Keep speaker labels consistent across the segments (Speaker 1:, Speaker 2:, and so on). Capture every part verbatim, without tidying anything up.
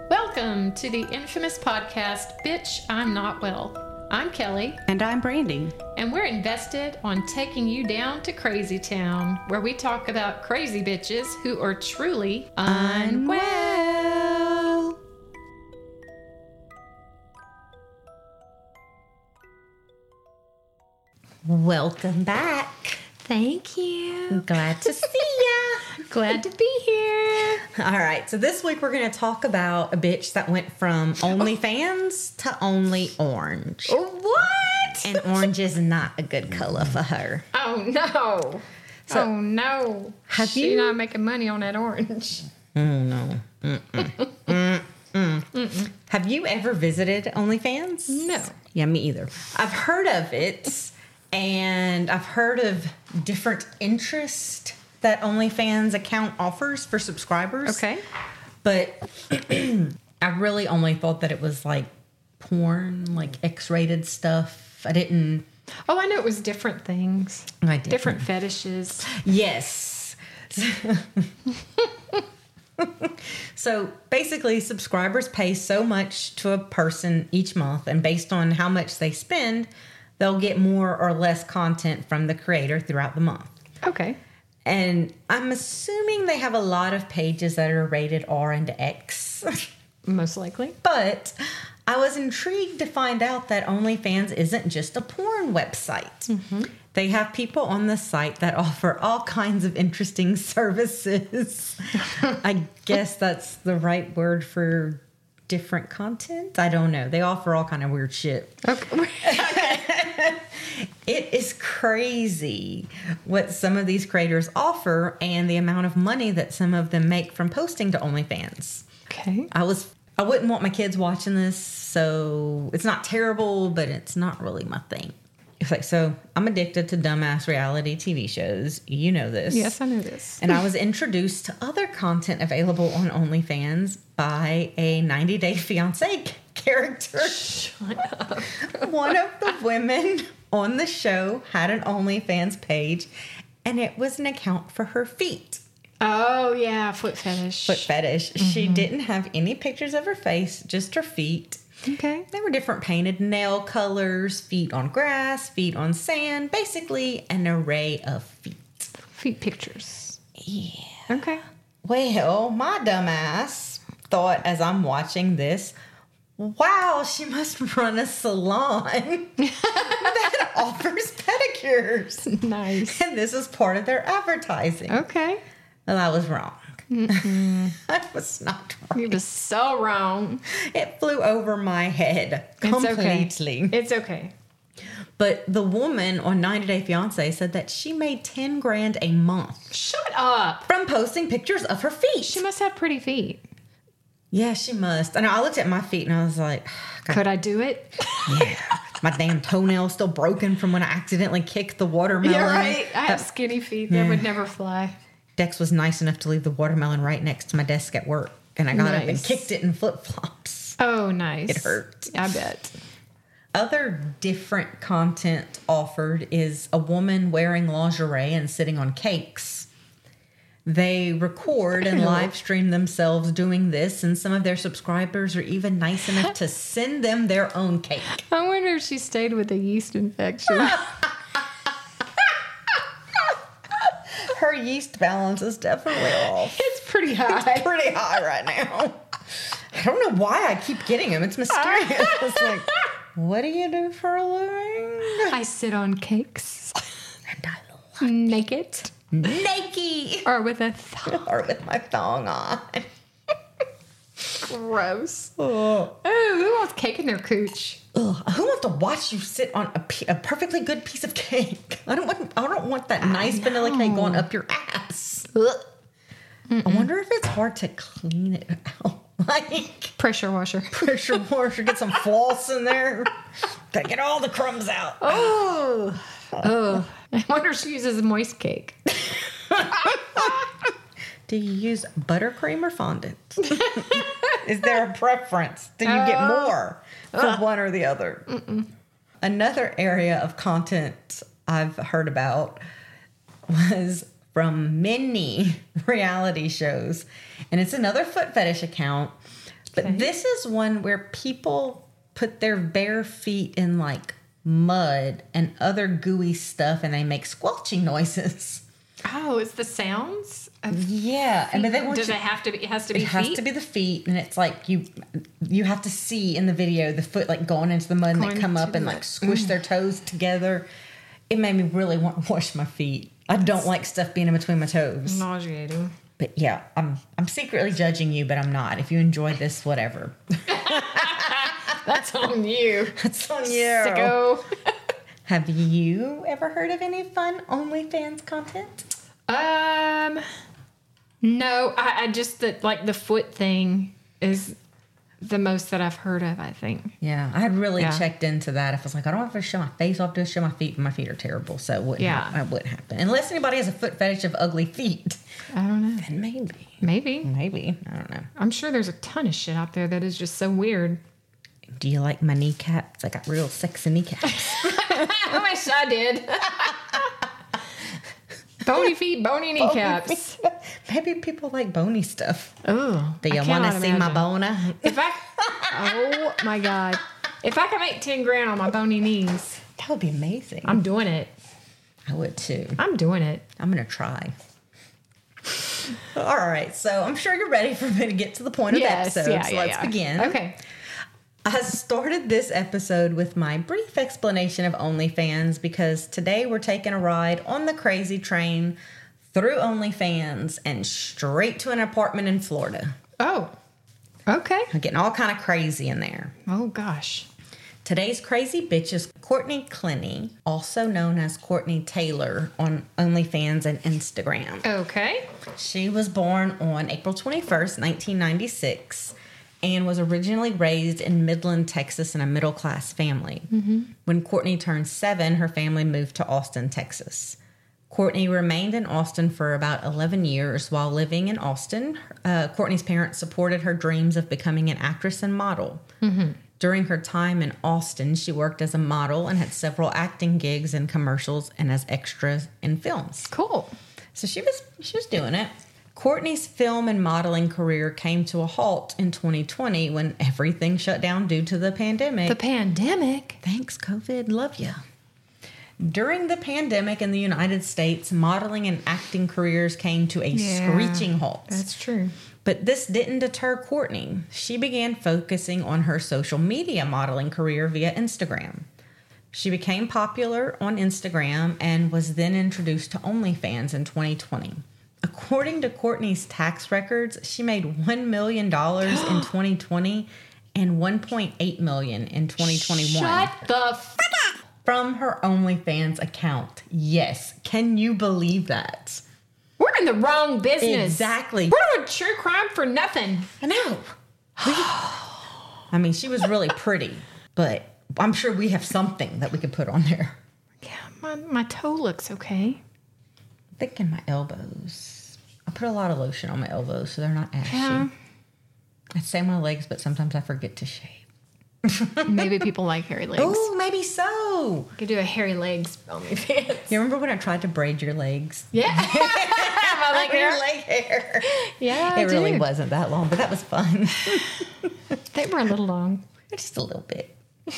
Speaker 1: Welcome to the infamous podcast, Bitch, I'm Not Well. I'm Kelly.
Speaker 2: And I'm Brandy.
Speaker 1: And we're invested on taking you down to Crazy Town, where we talk about crazy bitches who are truly unwell.
Speaker 2: Welcome back.
Speaker 1: Thank you.
Speaker 2: Glad to see ya.
Speaker 1: Glad to be here.
Speaker 2: All right, so this week we're going to talk about a bitch that went from OnlyFans to Only Orange.
Speaker 1: What?
Speaker 2: And orange is not a good color for her.
Speaker 1: Oh, no.
Speaker 2: So,
Speaker 1: oh, no.
Speaker 2: Have
Speaker 1: She's
Speaker 2: you-
Speaker 1: not making money on that orange.
Speaker 2: Oh, no. Mm-mm. Mm-mm. Mm-mm. Have you ever visited OnlyFans?
Speaker 1: No.
Speaker 2: Yeah, me either. I've heard of it, and I've heard of different interest that OnlyFans account offers for subscribers.
Speaker 1: Okay.
Speaker 2: But I really only thought that it was like porn, like X-rated stuff. I didn't...
Speaker 1: Oh, I know it was different things.
Speaker 2: I didn't.
Speaker 1: Different fetishes.
Speaker 2: Yes. So basically, subscribers pay so much to a person each month, and based on how much they spend, they'll get more or less content from the creator throughout the month.
Speaker 1: Okay.
Speaker 2: And I'm assuming they have a lot of pages that are rated R and X.
Speaker 1: Most likely.
Speaker 2: But I was intrigued to find out that OnlyFans isn't just a porn website. Mm-hmm. They have people on the site that offer all kinds of interesting services. I guess that's the right word for different content. I don't know. They offer all kind of weird shit.
Speaker 1: Okay.
Speaker 2: It is crazy what some of these creators offer and the amount of money that some of them make from posting to OnlyFans.
Speaker 1: Okay.
Speaker 2: I was I wouldn't want my kids watching this, so it's not terrible, but it's not really my thing. It's like, so I'm addicted to dumbass reality T V shows. You know this.
Speaker 1: Yes, I know this.
Speaker 2: And I was introduced to other content available on OnlyFans by a ninety day fiancé character.
Speaker 1: Shut up.
Speaker 2: One of the women on the show had an OnlyFans page, and it was an account for her feet.
Speaker 1: Oh, yeah, foot fetish.
Speaker 2: Foot fetish. Mm-hmm. She didn't have any pictures of her face, just her feet.
Speaker 1: Okay.
Speaker 2: They were different painted nail colors, feet on grass, feet on sand, basically an array of feet.
Speaker 1: Feet pictures.
Speaker 2: Yeah.
Speaker 1: Okay.
Speaker 2: Well, my dumbass thought as I'm watching this, wow, she must run a salon that offers pedicures.
Speaker 1: Nice.
Speaker 2: And this is part of their advertising.
Speaker 1: Okay.
Speaker 2: Well, I was wrong. I was not wrong.
Speaker 1: You was so wrong.
Speaker 2: It flew over my head
Speaker 1: It's
Speaker 2: completely.
Speaker 1: okay. It's okay.
Speaker 2: But the woman on ninety day fiancé said that she made ten grand a month
Speaker 1: Shut up.
Speaker 2: from posting pictures of her feet.
Speaker 1: She must have pretty feet.
Speaker 2: Yeah, she must. And I looked at my feet and I was like, God,
Speaker 1: Could I do it?
Speaker 2: yeah. My damn toenail's still broken from when I accidentally kicked the watermelon.
Speaker 1: You're right. I have
Speaker 2: That-
Speaker 1: skinny feet. That
Speaker 2: Yeah.
Speaker 1: would never fly.
Speaker 2: Dex was nice enough to leave the watermelon right next to my desk at work. And I got up and
Speaker 1: Nice.
Speaker 2: kicked it in flip-flops.
Speaker 1: Oh, nice.
Speaker 2: It hurt.
Speaker 1: I bet.
Speaker 2: Other different content offered is a woman wearing lingerie and sitting on cakes. They record and
Speaker 1: Ew.
Speaker 2: live stream themselves doing this, and some of their subscribers are even nice enough to send them their own cake.
Speaker 1: I wonder if she stayed with a yeast infection.
Speaker 2: Her yeast balance is definitely off.
Speaker 1: It's pretty high.
Speaker 2: Pretty high right now. I don't know why I keep getting them. It's mysterious. It's like, what do you do for a living?
Speaker 1: I sit on cakes.
Speaker 2: And I love
Speaker 1: Naked.
Speaker 2: naked.
Speaker 1: Or with a thong.
Speaker 2: Or with my thong on.
Speaker 1: Gross.
Speaker 2: Oh.
Speaker 1: Ooh, who wants cake in their cooch?
Speaker 2: Ugh. Who wants to watch you sit on a, pe- a perfectly good piece of cake? I don't want. I don't want that nice vanilla cake going up your ass. Ugh. I wonder if it's hard to clean it out. Like
Speaker 1: Pressure washer.
Speaker 2: pressure washer, get some floss in there to get all the crumbs out.
Speaker 1: Oh. Oh. I wonder if she uses moist cake.
Speaker 2: Do you use buttercream or fondant? Is there a preference? Do you get more for one or the other? Mm-mm. Another area of content I've heard about was from many reality shows. And it's another foot fetish account. But
Speaker 1: Okay.
Speaker 2: this is one where people put their bare feet in like mud and other gooey stuff and they make squelching noises.
Speaker 1: Oh, it's the sounds? Of
Speaker 2: Yeah. And but they want
Speaker 1: Does
Speaker 2: you,
Speaker 1: it have to be? It has to be
Speaker 2: it has
Speaker 1: feet?
Speaker 2: to be the feet, and it's like you you have to see in the video the foot like going into the mud and
Speaker 1: Going
Speaker 2: they come
Speaker 1: to
Speaker 2: up
Speaker 1: the
Speaker 2: and
Speaker 1: mud.
Speaker 2: like squish their toes together. It made me really want to wash my feet. I don't like stuff being in between my toes.
Speaker 1: Nauseating.
Speaker 2: But yeah, I'm I'm secretly judging you, but I'm not. If you enjoyed this, whatever.
Speaker 1: That's on you.
Speaker 2: That's on you.
Speaker 1: Sicko.
Speaker 2: Have you ever heard of any fun OnlyFans content?
Speaker 1: Um, no, I, I just that like the foot thing is the most that I've heard of. I think.
Speaker 2: Yeah, I had really
Speaker 1: Yeah.
Speaker 2: checked into that. If I was like, I don't want to show my face, I'll have to show my feet, but my feet are terrible, so it wouldn't.
Speaker 1: Yeah.
Speaker 2: hap- it wouldn't happen unless anybody has a foot fetish of ugly feet.
Speaker 1: I don't know.
Speaker 2: Then maybe,
Speaker 1: Maybe.
Speaker 2: maybe I don't know.
Speaker 1: I'm sure there's a ton of shit out there that is just so weird.
Speaker 2: Do you like my kneecaps? I got real sexy kneecaps.
Speaker 1: I wish I did. Bony feet, bony kneecaps.
Speaker 2: Maybe people like bony stuff.
Speaker 1: Oh,
Speaker 2: Do
Speaker 1: I
Speaker 2: you want to
Speaker 1: cannot
Speaker 2: see my
Speaker 1: imagine.
Speaker 2: boner?
Speaker 1: If I, oh my god, if I can make ten grand on my bony knees,
Speaker 2: That would be amazing.
Speaker 1: I'm doing it.
Speaker 2: I would too.
Speaker 1: I'm doing it.
Speaker 2: I'm going to try. All right. So I'm sure you're ready for me to get to the point of the
Speaker 1: Yes,
Speaker 2: episode.
Speaker 1: yeah,
Speaker 2: so
Speaker 1: yeah,
Speaker 2: let's
Speaker 1: yeah.
Speaker 2: begin.
Speaker 1: Okay.
Speaker 2: I started this episode with my brief explanation of OnlyFans because today we're taking a ride on the crazy train through OnlyFans and straight to an apartment in Florida.
Speaker 1: Oh, okay.
Speaker 2: I'm getting all kind of crazy in there.
Speaker 1: Oh gosh.
Speaker 2: Today's crazy bitch is Courtney Clenny, also known as Courtney Taylor on OnlyFans and Instagram.
Speaker 1: Okay.
Speaker 2: She was born on April twenty-first, nineteen ninety-six, and was originally raised in Midland, Texas, in a middle-class family. Mm-hmm. When Courtney turned seven, her family moved to Austin, Texas. Courtney remained in Austin for about eleven years. While living in Austin, uh, Courtney's parents supported her dreams of becoming an actress and model. Mm-hmm. During her time in Austin, she worked as a model and had several acting gigs and commercials and as extras in films.
Speaker 1: Cool.
Speaker 2: So she was she was doing it. Courtney's film and modeling career came to a halt in twenty twenty when everything shut down due to the pandemic.
Speaker 1: The pandemic.
Speaker 2: Thanks, COVID. Love ya. During the pandemic in the United States, modeling and acting careers came to a
Speaker 1: Yeah,
Speaker 2: screeching halt.
Speaker 1: That's true.
Speaker 2: But this didn't deter Courtney. She began focusing on her social media modeling career via Instagram. She became popular on Instagram and was then introduced to OnlyFans in twenty twenty. According to Courtney's tax records, she made one million dollars in twenty twenty and one point eight million dollars in twenty twenty-one.
Speaker 1: Shut the f- up.
Speaker 2: From her OnlyFans account. Yes. Can you believe that?
Speaker 1: We're in the wrong business.
Speaker 2: Exactly.
Speaker 1: We're doing true crime for nothing.
Speaker 2: I know. I mean, she was really pretty, but I'm sure we have something that we could put on there.
Speaker 1: Yeah, my, my toe looks okay.
Speaker 2: I'm thinking my elbows. I put a lot of lotion on my elbows so they're not ashy.
Speaker 1: Yeah.
Speaker 2: I say my legs, but sometimes I forget to shave.
Speaker 1: Maybe people like hairy legs.
Speaker 2: Oh, maybe so.
Speaker 1: Could do a hairy legs OnlyFans.
Speaker 2: You remember when I tried to braid your legs?
Speaker 1: Yeah. My leg
Speaker 2: Your
Speaker 1: hair.
Speaker 2: leg hair.
Speaker 1: Yeah, I
Speaker 2: It really
Speaker 1: do.
Speaker 2: wasn't that long, but that was fun.
Speaker 1: They were a little long.
Speaker 2: Just a little bit.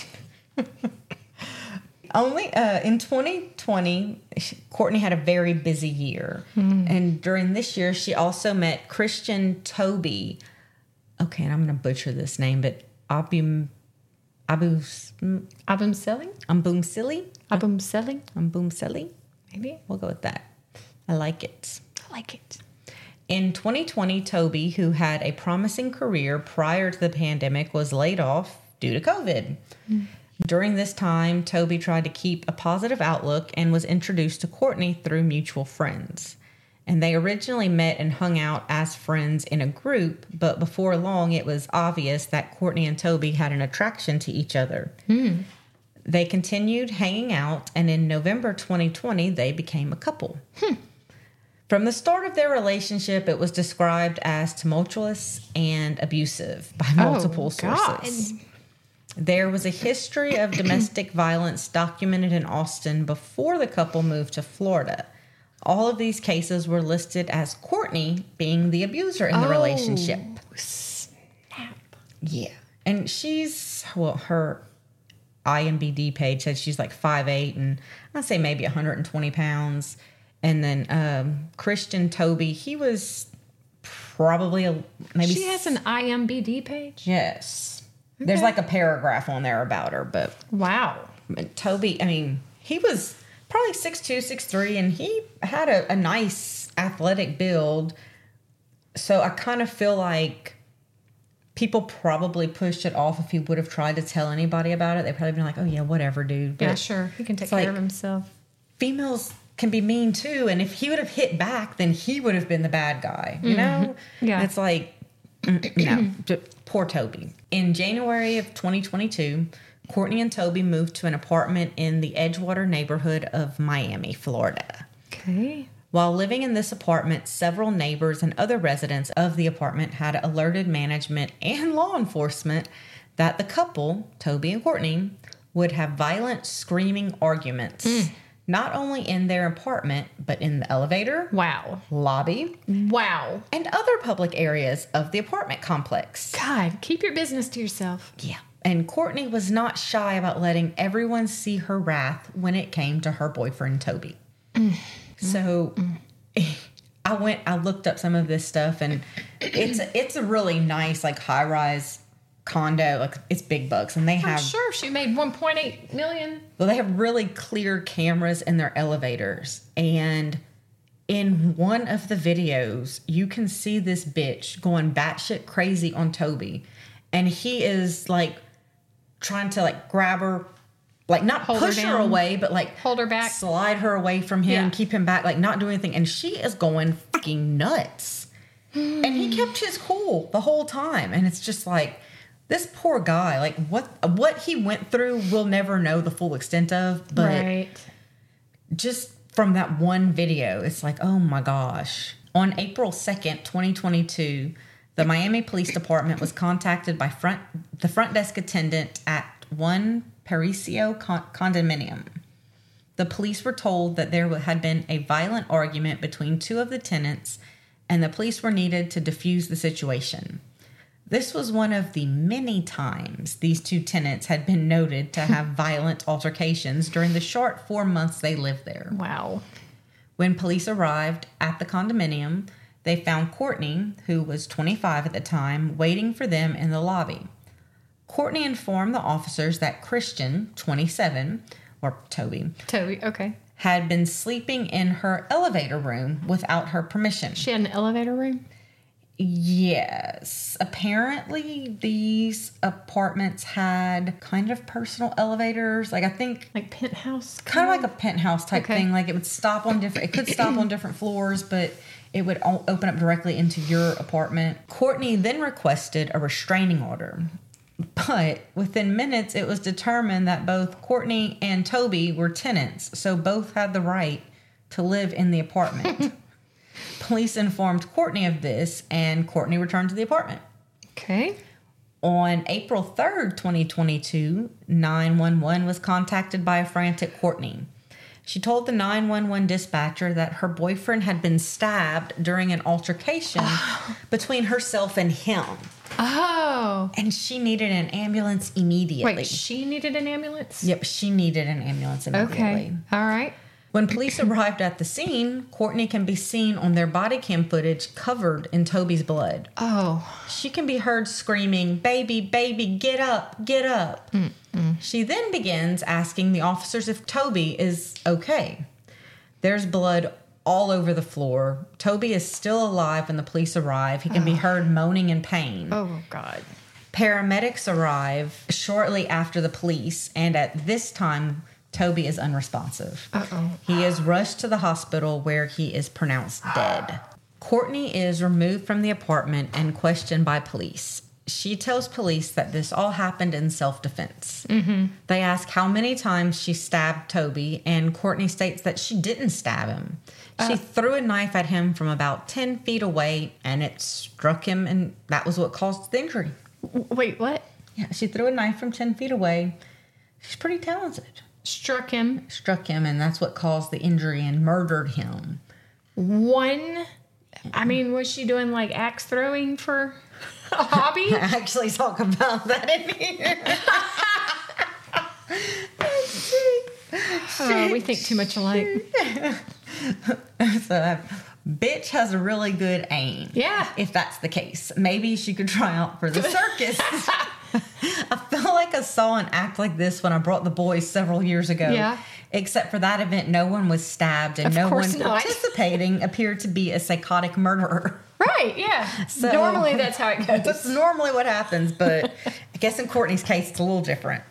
Speaker 2: Only uh, in twenty twenty, Courtney had a very busy year.
Speaker 1: Hmm.
Speaker 2: And during this year, she also met Christian Toby. Okay, and I'm going to butcher this name, but Abum, Abus,
Speaker 1: Album selling?
Speaker 2: Ambumsili?
Speaker 1: Album selling?
Speaker 2: Ambumsili?
Speaker 1: Maybe.
Speaker 2: We'll go with that. I like it.
Speaker 1: I like it.
Speaker 2: In twenty twenty, Toby, who had a promising career prior to the pandemic, was laid off due to COVID. Mm. During this time, Toby tried to keep a positive outlook and was introduced to Courtney through mutual friends. And they originally met and hung out as friends in a group, but before long, it was obvious that Courtney and Toby had an attraction to each other. Mm. They continued hanging out, and in November twenty twenty, they became a couple. Hmm. From the start of their relationship, it was described as tumultuous and abusive by multiple
Speaker 1: Oh,
Speaker 2: sources.
Speaker 1: God.
Speaker 2: There was a history of domestic violence documented in Austin before the couple moved to Florida. All of these cases were listed as Courtney being the abuser in the
Speaker 1: Oh,
Speaker 2: relationship.
Speaker 1: Snap.
Speaker 2: Yeah. And she's, well, her I M D B page said she's like five eight and I'd say maybe one hundred twenty pounds. And then um, Christian Toby, he was probably a maybe.
Speaker 1: She has an I M D B page?
Speaker 2: Yes.
Speaker 1: Okay.
Speaker 2: There's like a paragraph on there about her, but.
Speaker 1: Wow.
Speaker 2: But Toby, I mean, he was probably six two, six three, and he had a, a nice athletic build. So I kind of feel like people probably pushed it off if he would have tried to tell anybody about it. They'd probably been like, oh, yeah, whatever, dude. But
Speaker 1: yeah, sure. He can take care
Speaker 2: like,
Speaker 1: of himself.
Speaker 2: Females can be mean, too. And if he would have hit back, then he would have been the bad guy, you know?
Speaker 1: Yeah.
Speaker 2: And it's like, no, poor Toby. In January of twenty twenty-two, Courtney and Toby moved to an apartment in the Edgewater neighborhood of Miami, Florida.
Speaker 1: Okay.
Speaker 2: While living in this apartment, several neighbors and other residents of the apartment had alerted management and law enforcement that the couple, Toby and Courtney, would have violent screaming arguments, mm. not only in their apartment, but in the elevator,
Speaker 1: wow,
Speaker 2: lobby,
Speaker 1: wow,
Speaker 2: and other public areas of the apartment complex.
Speaker 1: God, keep your business to yourself.
Speaker 2: Yeah. And Courtney was not shy about letting everyone see her wrath when it came to her boyfriend, Toby. Mm. So mm. I went, I looked up some of this stuff, and it's a, it's a really nice, like, high-rise condo. Like, it's big bucks, and they have...
Speaker 1: I'm sure she made one point eight million.
Speaker 2: Well, they have really clear cameras in their elevators, and in one of the videos, you can see this bitch going batshit crazy on Toby, and he is, like, trying to, like, grab her, like, not hold push her, her away, but, like,
Speaker 1: hold her back,
Speaker 2: slide her away from him,
Speaker 1: yeah.
Speaker 2: keep him back, like, not doing anything. And she is going fucking nuts. And he kept his cool the whole time. And it's just like, this poor guy, like, what what he went through, we'll never know the full extent of. But
Speaker 1: right.
Speaker 2: just from that one video, it's like, oh my gosh. On April second, twenty twenty-two, the Miami Police Department was contacted by front the front desk attendant at one Parisio con- condominium. The police were told that there had been a violent argument between two of the tenants, and the police were needed to defuse the situation. This was one of the many times these two tenants had been noted to have violent altercations during the short four months they lived there.
Speaker 1: Wow.
Speaker 2: When police arrived at the condominium, they found Courtney, who was twenty-five at the time, waiting for them in the lobby. Courtney informed the officers that Christian, twenty-seven, or Toby,
Speaker 1: Toby, okay,
Speaker 2: had been sleeping in her elevator room without her permission.
Speaker 1: She had an elevator room?
Speaker 2: Yes. Apparently, these apartments had kind of personal elevators. Like, I think...
Speaker 1: Like penthouse?
Speaker 2: Kind of like a penthouse type
Speaker 1: okay.
Speaker 2: thing. Like, it would stop on different... It could stop on different floors, but it would open up directly into your apartment. Courtney then requested a restraining order. But within minutes, it was determined that both Courtney and Toby were tenants, so both had the right to live in the apartment. Police informed Courtney of this, and Courtney returned to the apartment.
Speaker 1: Okay.
Speaker 2: On April third, twenty twenty-two, nine one one was contacted by a frantic Courtney. She told the nine one one dispatcher that her boyfriend had been stabbed during an altercation oh. between herself and him.
Speaker 1: Oh.
Speaker 2: And she needed an ambulance immediately.
Speaker 1: Wait, she needed an ambulance?
Speaker 2: Yep, she needed an ambulance immediately.
Speaker 1: Okay, all right.
Speaker 2: When police arrived at the scene, Courtney can be seen on their body cam footage covered in Toby's blood.
Speaker 1: Oh.
Speaker 2: She can be heard screaming, "Baby, baby, get up, get up." Mm-mm. She then begins asking the officers if Toby is okay. There's blood all over the floor. Toby is still alive when the police arrive. He can oh. be heard moaning in pain.
Speaker 1: Oh, God.
Speaker 2: Paramedics arrive shortly after the police, and at this time, Toby is unresponsive.
Speaker 1: Uh-oh.
Speaker 2: He is rushed to the hospital where he is pronounced dead. Courtney is removed from the apartment and questioned by police. She tells police that this all happened in self-defense. Mm-hmm. They ask how many times she stabbed Toby, and Courtney states that she didn't stab him. Uh, she threw a knife at him from about ten feet away, and it struck him, and that was what caused the injury.
Speaker 1: Wait, what?
Speaker 2: Yeah, she threw a knife from ten feet away. She's pretty talented.
Speaker 1: Struck him?
Speaker 2: Struck him, and that's what caused the injury and murdered him.
Speaker 1: One? I mean, was she doing, like, axe throwing for... A hobby?
Speaker 2: I actually talk about that in here.
Speaker 1: Oh, we think too much alike.
Speaker 2: So, uh, bitch has a really good aim.
Speaker 1: Yeah.
Speaker 2: If that's the case. Maybe she could try out for the circus. I feel like I saw an act like this when I brought the boys several years ago.
Speaker 1: Yeah.
Speaker 2: Except for that event, no one was stabbed and
Speaker 1: Of
Speaker 2: no
Speaker 1: course
Speaker 2: one
Speaker 1: not.
Speaker 2: participating appeared to be a psychotic murderer.
Speaker 1: Right, yeah.
Speaker 2: So-
Speaker 1: Normally that's how it goes.
Speaker 2: That's normally what happens, but I guess in Courtney's case, it's a little different.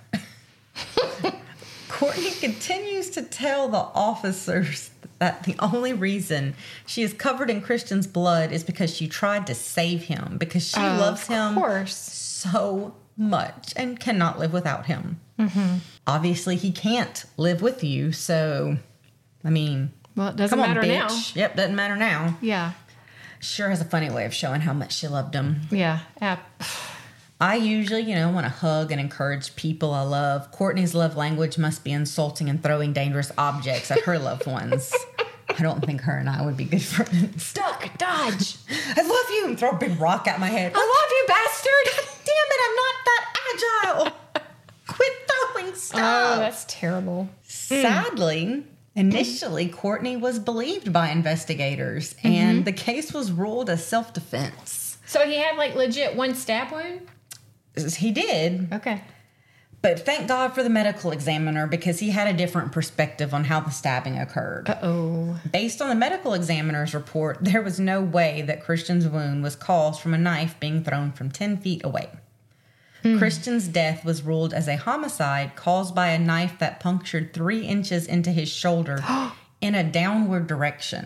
Speaker 2: Courtney continues to tell the officers that the only reason she is covered in Christian's blood is because she tried to save him, because she
Speaker 1: Oh,
Speaker 2: loves him
Speaker 1: Of course.
Speaker 2: so much and cannot live without him.
Speaker 1: Mm-hmm.
Speaker 2: Obviously, he can't live with you, so, I mean,
Speaker 1: Well, it doesn't
Speaker 2: come on,
Speaker 1: matter
Speaker 2: bitch.
Speaker 1: now.
Speaker 2: Yep, doesn't matter now.
Speaker 1: Yeah.
Speaker 2: Sure has a funny way of showing how much she loved him.
Speaker 1: Yeah. Yeah.
Speaker 2: I usually, you know, want to hug and encourage people I love. Courtney's love language must be insulting and throwing dangerous objects at her loved ones. I don't think her and I would be good friends.
Speaker 1: Duck, dodge.
Speaker 2: I love you, and throw a big rock at my head.
Speaker 1: I love you, bastard.
Speaker 2: Damn it, I'm not that agile. Quit throwing stuff.
Speaker 1: Oh, that's terrible.
Speaker 2: Sadly, initially, Courtney was believed by investigators, and the case was ruled as self-defense.
Speaker 1: So he had like legit one stab wound?
Speaker 2: He did.
Speaker 1: Okay.
Speaker 2: But thank God for the medical examiner, because he had a different perspective on how the stabbing occurred.
Speaker 1: Uh-oh.
Speaker 2: Based on the medical examiner's report, there was no way that Christian's wound was caused from a knife being thrown from ten feet away. Mm. Christian's death was ruled as a homicide caused by a knife that punctured three inches into his shoulder in a downward direction.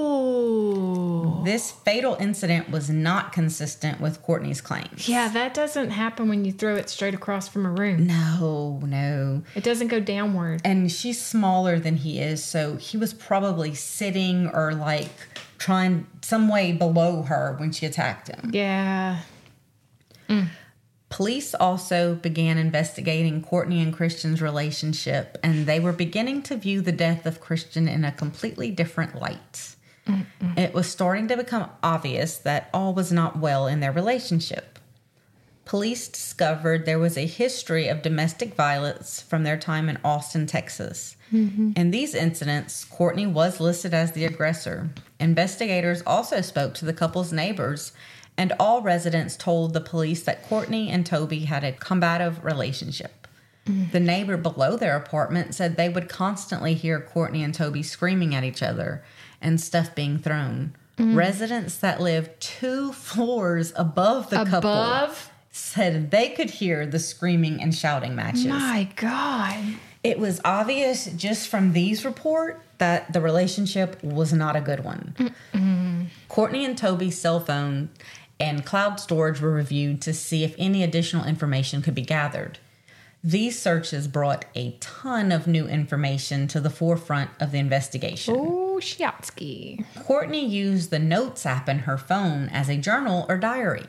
Speaker 1: Oh.
Speaker 2: This fatal incident was not consistent with Courtney's claims.
Speaker 1: Yeah, that doesn't happen when you throw it straight across from a room.
Speaker 2: No, no.
Speaker 1: It doesn't go downward.
Speaker 2: And she's smaller than he is, so he was probably sitting or like trying some way below her when she attacked him.
Speaker 1: Yeah. Mm.
Speaker 2: Police also began investigating Courtney and Christian's relationship, and they were beginning to view the death of Christian in a completely different light. Mm-mm. It was starting to become obvious that all was not well in their relationship. Police discovered there was a history of domestic violence from their time in Austin, Texas. Mm-hmm. In these incidents, Courtney was listed as the aggressor. Investigators also spoke to the couple's neighbors, and all residents told the police that Courtney and Toby had a combative relationship. Mm. The neighbor below their apartment said they would constantly hear Courtney and Toby screaming at each other and stuff being thrown. Mm. Residents that lived two floors above the
Speaker 1: above?
Speaker 2: couple said they could hear the screaming and shouting matches.
Speaker 1: My God.
Speaker 2: It was obvious just from these reports that the relationship was not a good one. Mm-mm. Courtney and Toby's cell phone and cloud storage were reviewed to see if any additional information could be gathered. These searches brought a ton of new information to the forefront of the investigation.
Speaker 1: Oh, Shiatsky.
Speaker 2: Courtney used the Notes app in her phone as a journal or diary.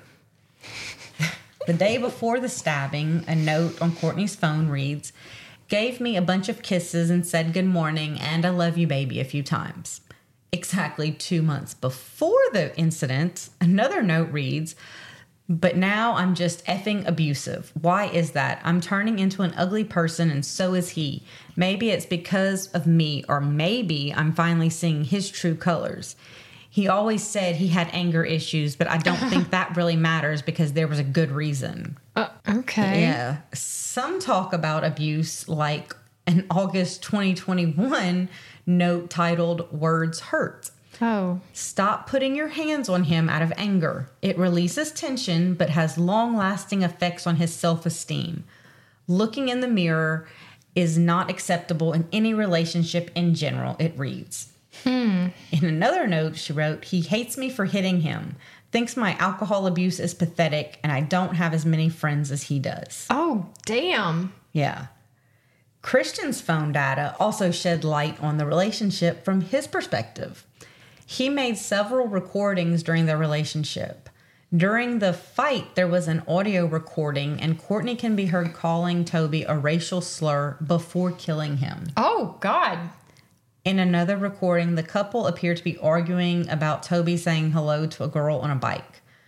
Speaker 2: The day before the stabbing, a note on Courtney's phone reads, "Gave me a bunch of kisses and said good morning and I love you, baby, a few times." Exactly two months before the incident, another note reads, "But now I'm just effing abusive. Why is that? I'm turning into an ugly person and so is he. Maybe it's because of me, or maybe I'm finally seeing his true colors. He always said he had anger issues, but I don't think that really matters because there was a good reason."
Speaker 1: Uh, okay.
Speaker 2: Yeah. Some talk about abuse like an August twenty twenty-one note titled "Words Hurt."
Speaker 1: Oh.
Speaker 2: "Stop putting your hands on him out of anger. It releases tension but has long-lasting effects on his self-esteem. Looking in the mirror is not acceptable in any relationship in general," it reads. Hmm. In another note, she wrote, "He hates me for hitting him. Thinks my alcohol abuse is pathetic and I don't have as many friends as he does."
Speaker 1: Oh, damn.
Speaker 2: Yeah. Christian's phone data also shed light on the relationship from his perspective. He made several recordings during their relationship. During the fight, there was an audio recording, and Courtney can be heard calling Toby a racial slur before killing him.
Speaker 1: Oh, God.
Speaker 2: In another recording, the couple appear to be arguing about Toby saying hello to a girl on a bike.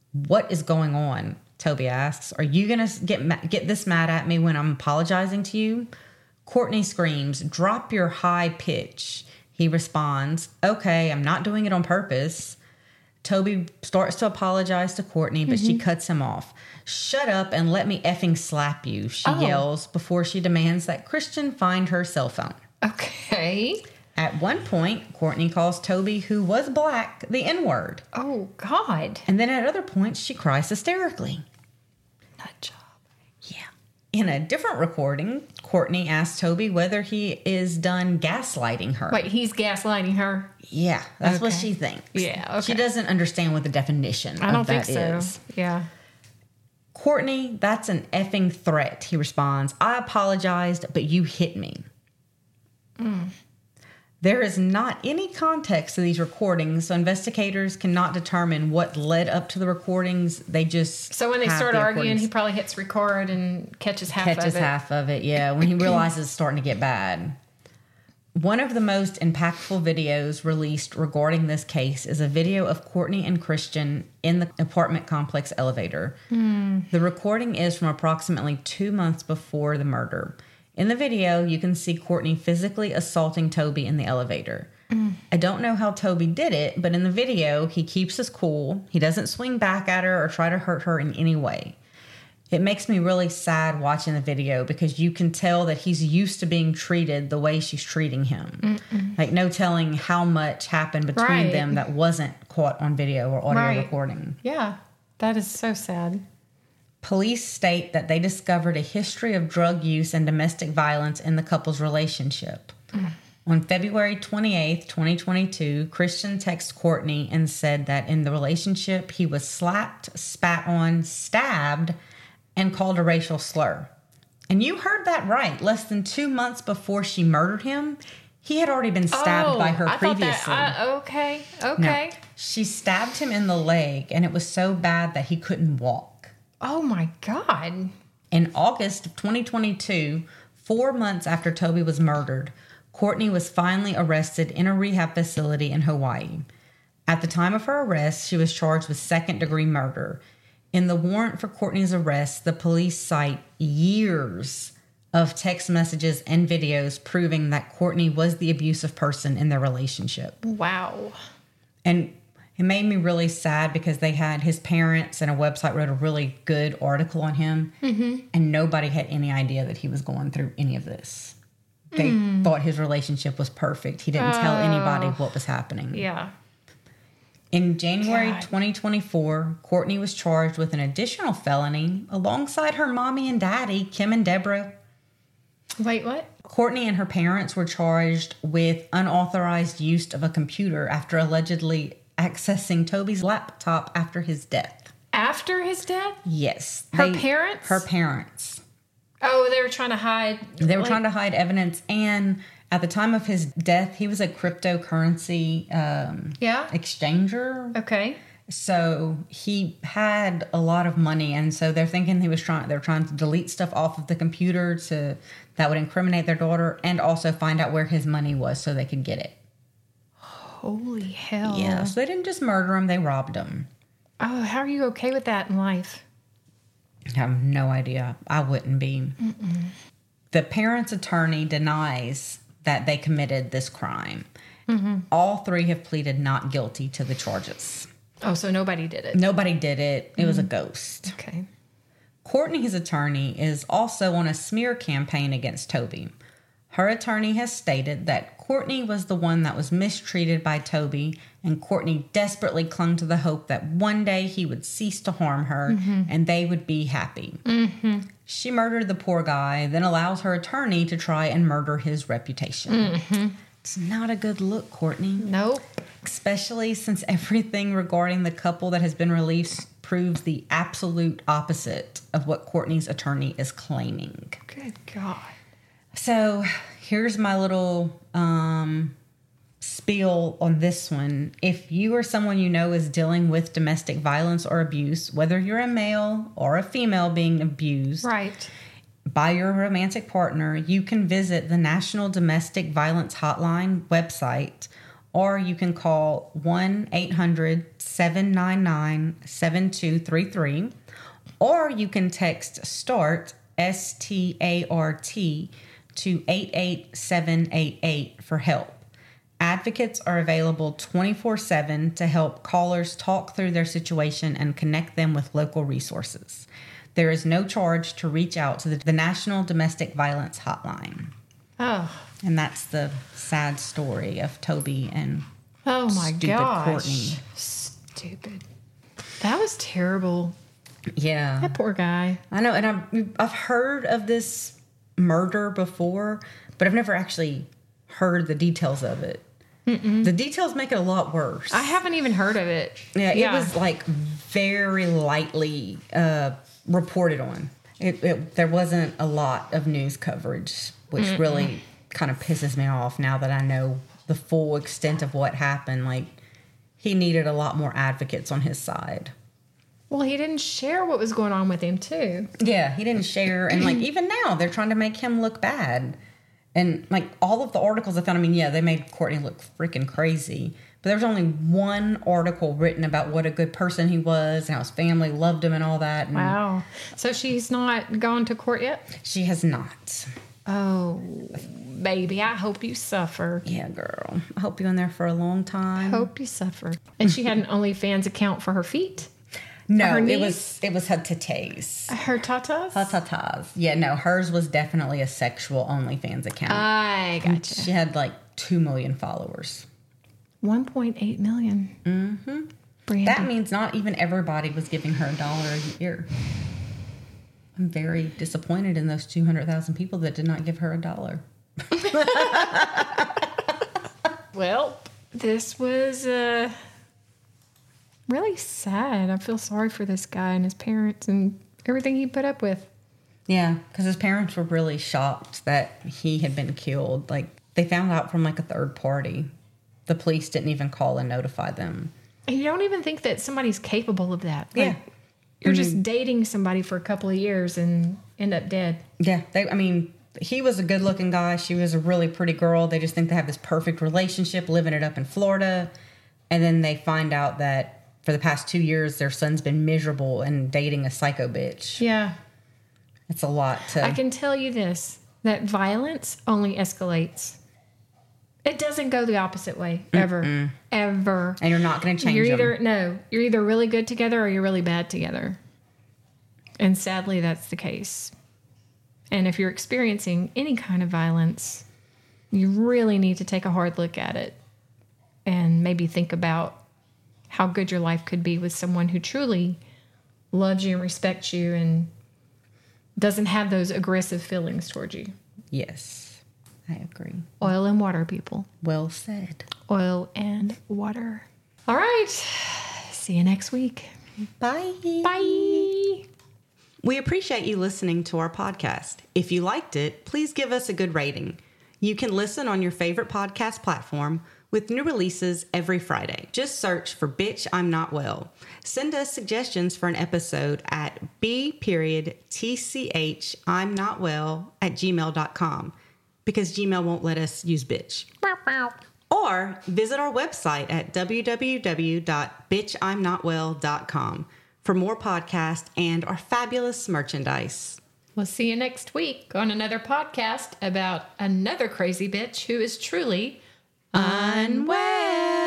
Speaker 2: What is going on? Toby asks. Are you going to get ma- get this mad at me when I'm apologizing to you? Courtney screams, drop your high pitch. He responds, okay, I'm not doing it on purpose. Toby starts to apologize to Courtney, but mm-hmm. she cuts him off. Shut up and let me effing slap you, she oh. yells before she demands that Christian find her cell phone.
Speaker 1: Okay.
Speaker 2: At one point, Courtney calls Toby, who was black, the N-word.
Speaker 1: Oh, God.
Speaker 2: And then at other points, she cries hysterically.
Speaker 1: Nut job.
Speaker 2: Yeah. In a different recording, Courtney asks Toby whether he is done gaslighting her.
Speaker 1: Wait, he's gaslighting her?
Speaker 2: Yeah, that's
Speaker 1: okay.
Speaker 2: what she thinks.
Speaker 1: Yeah, okay.
Speaker 2: She doesn't understand what the definition
Speaker 1: I don't
Speaker 2: of that
Speaker 1: think so.
Speaker 2: is.
Speaker 1: Yeah.
Speaker 2: Courtney, that's an effing threat, he responds. I apologized, but you hit me. Mm. There is not any context to these recordings, so investigators cannot determine what led up to the recordings. They just
Speaker 1: So when they start
Speaker 2: the
Speaker 1: arguing, he probably hits record and catches half
Speaker 2: catches
Speaker 1: of it.
Speaker 2: Catches half of it, yeah, when he realizes it's starting to get bad. One of the most impactful videos released regarding this case is a video of Courtney and Christian in the apartment complex elevator. Mm. The recording is from approximately two months before the murder. In the video, you can see Courtney physically assaulting Toby in the elevator. Mm. I don't know how Toby did it, but in the video, he keeps his cool. He doesn't swing back at her or try to hurt her in any way. It makes me really sad watching the video because you can tell that he's used to being treated the way she's treating him. Mm-mm. Like no telling how much happened between
Speaker 1: right.
Speaker 2: them that wasn't caught on video or audio
Speaker 1: right.
Speaker 2: recording.
Speaker 1: Yeah, that is so sad.
Speaker 2: Police state that they discovered a history of drug use and domestic violence in the couple's relationship. Mm. On February twenty-eighth, twenty twenty-two, Christian texted Courtney and said that in the relationship he was slapped, spat on, stabbed, and called a racial slur. And you heard that right. Less than two months before she murdered him, he had already been stabbed
Speaker 1: oh,
Speaker 2: by her
Speaker 1: I
Speaker 2: previously.
Speaker 1: Thought that, uh, okay, okay.
Speaker 2: No, she stabbed him in the leg, and it was so bad that he couldn't walk.
Speaker 1: Oh, my God.
Speaker 2: In August of twenty twenty-two, four months after Toby was murdered, Courtney was finally arrested in a rehab facility in Hawaii. At the time of her arrest, she was charged with second-degree murder. In the warrant for Courtney's arrest, the police cite years of text messages and videos proving that Courtney was the abusive person in their relationship.
Speaker 1: Wow.
Speaker 2: And it made me really sad because they had his parents and a website wrote a really good article on him, mm-hmm. and nobody had any idea that he was going through any of this. They mm. thought his relationship was perfect. He didn't oh. tell anybody what was happening.
Speaker 1: Yeah.
Speaker 2: In January
Speaker 1: God.
Speaker 2: twenty twenty-four, Courtney was charged with an additional felony alongside her mommy and daddy, Kim and Deborah.
Speaker 1: Wait, what?
Speaker 2: Courtney and her parents were charged with unauthorized use of a computer after allegedly accessing Toby's laptop after his death.
Speaker 1: After his death?
Speaker 2: Yes.
Speaker 1: Her they, parents?
Speaker 2: Her parents.
Speaker 1: Oh, they were trying to hide...
Speaker 2: They were
Speaker 1: like,
Speaker 2: trying to hide evidence, and... At the time of his death, he was a cryptocurrency um,
Speaker 1: yeah.
Speaker 2: exchanger.
Speaker 1: Okay.
Speaker 2: So he had a lot of money, and so they're thinking he was trying. They're trying to delete stuff off of the computer to that would incriminate their daughter, and also find out where his money was so they could get it.
Speaker 1: Holy hell!
Speaker 2: Yeah. So they didn't just murder him; they robbed him.
Speaker 1: Oh, how are you okay with that in life?
Speaker 2: I have no idea. I wouldn't be. Mm-mm. The parents' attorney denies that they committed this crime. Mm-hmm. All three have pleaded not guilty to the charges.
Speaker 1: Oh, so nobody did it?
Speaker 2: Nobody did it. It mm-hmm. was a ghost.
Speaker 1: Okay.
Speaker 2: Courtney's attorney is also on a smear campaign against Toby. Her attorney has stated that Courtney was the one that was mistreated by Toby, and Courtney desperately clung to the hope that one day he would cease to harm her mm-hmm. and they would be happy. Mm-hmm. She murdered the poor guy, then allows her attorney to try and murder his reputation. Mm-hmm. It's not a good look, Courtney.
Speaker 1: Nope.
Speaker 2: Especially since everything regarding the couple that has been released proves the absolute opposite of what Courtney's attorney is claiming.
Speaker 1: Good God.
Speaker 2: So here's my little um, spiel on this one. If you or someone you know is dealing with domestic violence or abuse, whether you're a male or a female being abused
Speaker 1: right.
Speaker 2: by your romantic partner, you can visit the National Domestic Violence Hotline website, or you can call one eight hundred seven nine nine, seven two three three, or you can text START, S T A R T, to eight eight seven eight eight for help. Advocates are available twenty-four seven to help callers talk through their situation and connect them with local resources. There is no charge to reach out to the, the National Domestic Violence Hotline.
Speaker 1: Oh.
Speaker 2: And that's the sad story of Toby and
Speaker 1: Oh my
Speaker 2: stupid
Speaker 1: gosh.
Speaker 2: Courtney.
Speaker 1: Stupid. That was terrible.
Speaker 2: Yeah.
Speaker 1: That poor guy.
Speaker 2: I know, and I've, I've heard of this murder before, but I've never actually heard the details of it. Mm-mm. The details make it a lot worse.
Speaker 1: I haven't even heard of it.
Speaker 2: Yeah,
Speaker 1: yeah.
Speaker 2: it was like very lightly uh, reported on. It, it, there wasn't a lot of news coverage, which Mm-mm. really kind of pisses me off now that I know the full extent of what happened. Like, he needed a lot more advocates on his side.
Speaker 1: Well, he didn't share what was going on with him, too.
Speaker 2: Yeah, he didn't share. And, like, even now, they're trying to make him look bad. And, like, all of the articles I found, I mean, yeah, they made Courtney look freaking crazy. But there was only one article written about what a good person he was and how his family loved him and all that. And
Speaker 1: wow. So she's not gone to court yet?
Speaker 2: She has not.
Speaker 1: Oh, baby, I hope you suffer.
Speaker 2: Yeah, girl. I hope you're in there for a long time.
Speaker 1: I hope you suffer. And she had an OnlyFans account for her feet?
Speaker 2: No,
Speaker 1: her
Speaker 2: it was it was her tatas.
Speaker 1: Her tatas?
Speaker 2: Her tatas. Yeah, no, hers was definitely a sexual OnlyFans account.
Speaker 1: I gotcha.
Speaker 2: She had like two million followers.
Speaker 1: one point eight million.
Speaker 2: Mm-hmm.
Speaker 1: Brandy.
Speaker 2: That means not even everybody was giving her a dollar a year. I'm very disappointed in those two hundred thousand people that did not give her a dollar.
Speaker 1: Well, this was uh, really sad. I feel sorry for this guy and his parents and everything he put up with.
Speaker 2: Yeah, because his parents were really shocked that he had been killed. Like, they found out from like a third party. The police didn't even call and notify them.
Speaker 1: And you don't even think that somebody's capable of that. Like,
Speaker 2: yeah.
Speaker 1: You're
Speaker 2: I
Speaker 1: just
Speaker 2: mean,
Speaker 1: dating somebody for a couple of years and end up dead.
Speaker 2: Yeah. They, I mean, he was a good looking guy. She was a really pretty girl. They just think they have this perfect relationship, living it up in Florida. And then they find out that for the past two years, their son's been miserable and dating a psycho bitch.
Speaker 1: Yeah.
Speaker 2: It's a lot to...
Speaker 1: I can tell you this, that violence only escalates. It doesn't go the opposite way, ever. Mm-mm. Ever.
Speaker 2: And you're not going to change
Speaker 1: you're either,
Speaker 2: them.
Speaker 1: No, you're either really good together or you're really bad together. And sadly, that's the case. And if you're experiencing any kind of violence, you really need to take a hard look at it and maybe think about how good your life could be with someone who truly loves you and respects you and doesn't have those aggressive feelings towards you.
Speaker 2: Yes, I agree.
Speaker 1: Oil and water, people.
Speaker 2: Well said.
Speaker 1: Oil and water. All right. See you next week.
Speaker 2: Bye.
Speaker 1: Bye.
Speaker 3: We appreciate you listening to our podcast. If you liked it, please give us a good rating. You can listen on your favorite podcast platform with new releases every Friday. Just search for Bitch I'm Not Well. Send us suggestions for an episode at b period tch I'm not well at gmail dot com because Gmail won't let us use bitch. Or visit our website at w w w dot bitch I'm not well dot com for more podcasts and our fabulous merchandise.
Speaker 1: We'll see you next week on another podcast about another crazy bitch who is truly unwell.